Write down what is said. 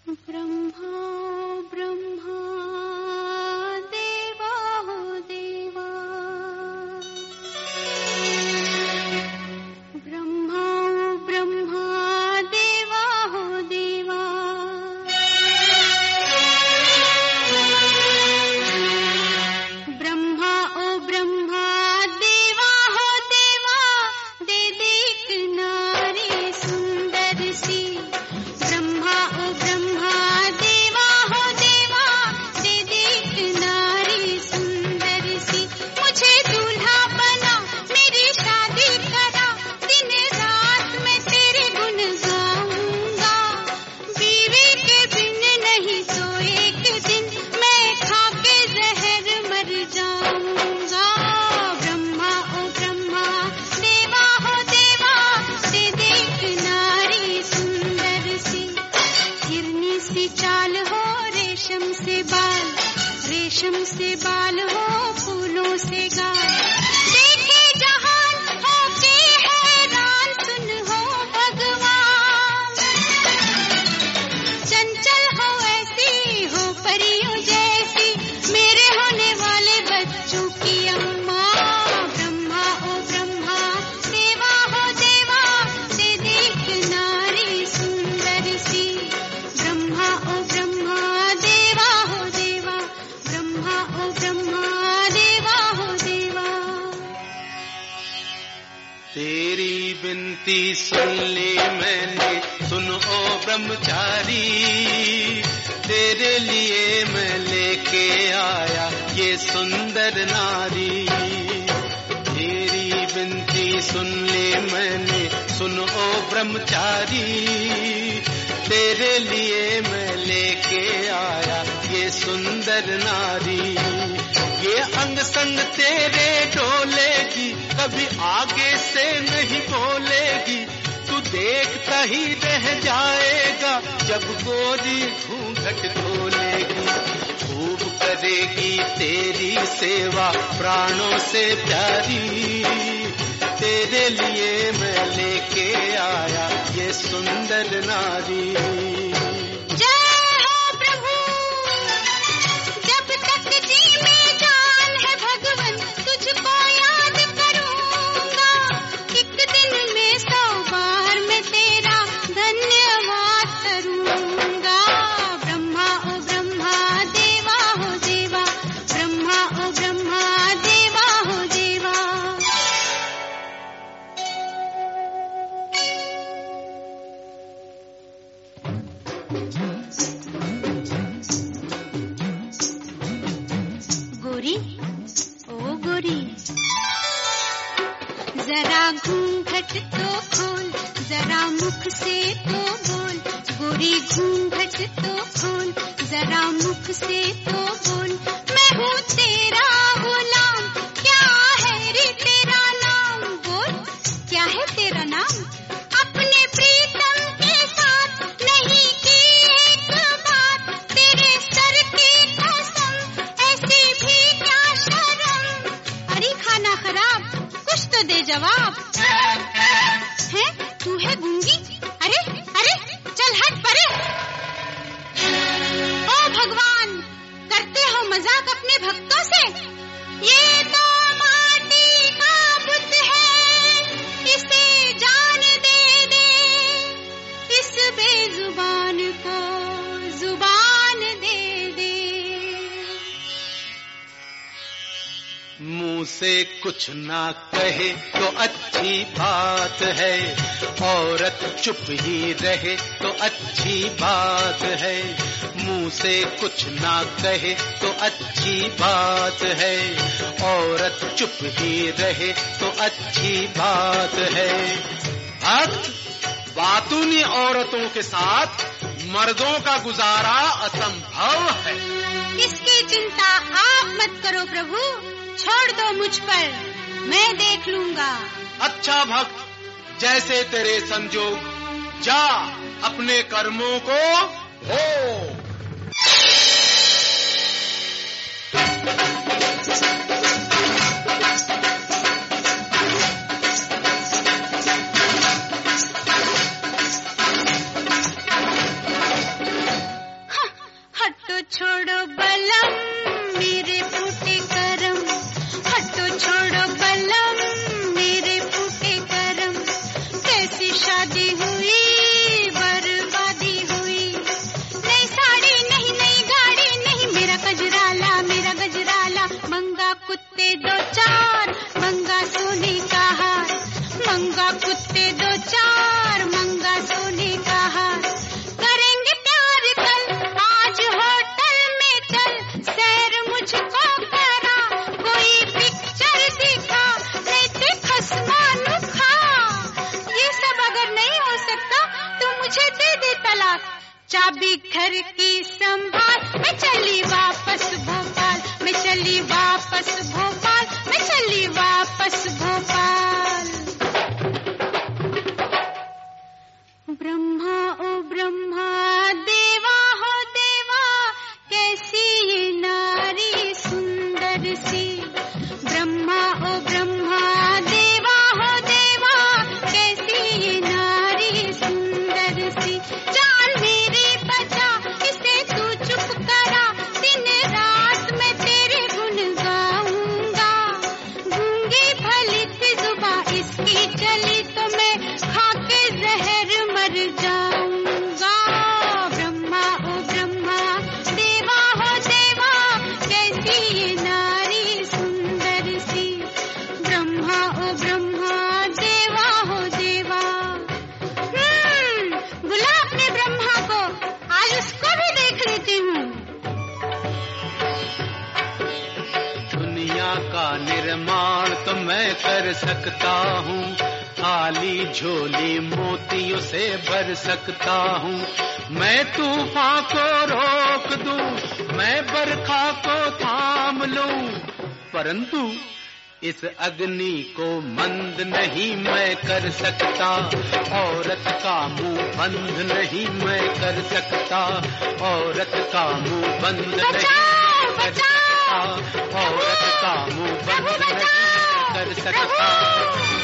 ब्रह्मा ब्रह्मा देवा हो देवा, ब्रह्मा ब्रह्मा देवा हो देवा, ब्रह्मा ओ ब्रह्मा देवा हो देवा, दे दे एक नारी सुंदर सी। ब्रह्मा ओ ब्रह्मा देवा हो देवा, दे दे एक नारी सुंदर सी। मुझे दूल्हा बना, मेरी शादी करा, दिन रात मैं तेरे गुण गाऊंगा। बीवी के बिन नहीं तो एक दिन मैं खा के जहर मर जाऊंगा। ब्रह्मा ओ ब्रह्मा देवा हो देवा, दे दे एक नारी सुंदर सी। हिरनी सी चाल हो, रेशम से बाल, रेशम से बाल हो, फूलों से गाल। देखे जहान हो के हैरान, सुन हो भगवान। चंचल हो ऐसी, हो परियों जैसी, मेरे होने वाले बच्चों की अम्मा। ब्रह्मा ओ ब्रह्मा देवा हो देवा, दे दे एक नारी सुंदर सी। ब्रह्मा ओ ब्रह्मा देवा हो देवा, ब्रह्मा ओ ब्रह्मा देवा हो देवा। तेरी विनती सुन ली मैंने, सुन ओ ब्रह्मचारी, तेरे लिए मैं लेके आया ये सुंदर नारी। तेरी विनती सुन ली मैंने, सुन ओ ब्रह्मचारी, तेरे लिए मैं लेके आया ये सुंदर नारी। ये अंग संग तेरे डोलेगी, कभी आगे से नहीं बोलेगी। तू देखता ही रह जाएगा जब गोरी घूंघट खोलेगी। खूब करेगी तेरी सेवा प्राणों से प्यारी, तेरे लिए मैं लेके आया ये सुंदर नारी। गोरी ओ गोरी, जरा घूंघट तो खोल, जरा मुख से तो बोल। गोरी घूंघट तो खोल, जरा मुख से तो बोल। मैं हूँ तेरा गुलाम, क्या है रे तेरा नाम? बोल क्या है तेरा नाम? अपने प्रीतम के साथ नहीं की एक बात, तेरे सर की कसम ऐसी भी क्या शर्म? अरे खाना खराब, कुछ तो दे जवाब। है तू है गूंगी? अरे अरे चल हट परे। ओ भगवान, करते हो मजाक अपने भक्तों से? ये तो माटी का बुत है, इसे जान दे दे, इस बेजुबान को जुबान दे दे। मुंह से कुछ ना कहे तो अच्छी बात है, औरत चुप ही रहे तो अच्छी बात है। मुंह से कुछ ना कहे तो अच्छी बात है, औरत चुप ही रहे तो अच्छी बात है। भक्त बातूनी औरतों के साथ मर्दों का गुजारा असंभव है। इसकी चिंता आप मत करो प्रभु, छोड़ दो मुझ पर, मैं देख लूंगा। अच्छा भक्त, जैसे तेरे संजोग, जा अपने कर्मों को हो। छोड़ो बलम मेरे फूटे करम, हटो छोड़ो बलम मेरे फूटे करम। कैसी शादी हुई बर्बादी हुई, नई साड़ी नहीं नई गाड़ी नहीं, मेरा गजराला मंगा कुत्ते दो चार, मंगा सोने का हार, मंगा कुत्ते दो चार, मंगा सोने का हार। करेंगे प्यार कल आज होटल में चल, सैर मुझको करा कोई पिक्चर दिखा, नहीं ते खसमानु खा। ये सब अगर नहीं हो सकता तो मुझे दे दे तलाक, चाबी घर की संभाल। मैं चली वापस भोपाल, मैं चली वापस भोपाल, मैं चली वापस भोपाल। ब्रह्मा ओ ब्रह्मा देवा हो देवा, कैसी ये नारी सुंदर सी। ब्रह्मा ओ ब्रह्मा देवा हो देवा, कैसी ये नारी सुंदर सी। जान मेरी बचा इसे तू चुप करा, दिन रात मैं तेरे गुण गाऊंगा। गूंगी भली थी जुबान इसकी चली तो मैं खाके जहर मर जाऊंगा। ब्रह्मा ओ ब्रह्मा देवा हो देवा, कैसी ये नारी सुंदर सी। ब्रह्मा ओ ब्रह्मा देवा हो देवा। बुला अपने ब्रह्मा को, आज उसको भी देख लेती हूँ। दुनिया का निर्माण तो मैं कर सकता हूँ, खाली झोली मोतियों से भर सकता हूँ। मैं तूफान को रोक दूं, मैं बरखा को थाम लूं, परंतु इस अग्नि को मंद नहीं मैं कर सकता। औरत का मुंह बंद नहीं मैं कर सकता, औरत का मुंह बंद नहीं मैं कर सकता, औरत का मुंह बंद नहीं मैं कर सकता।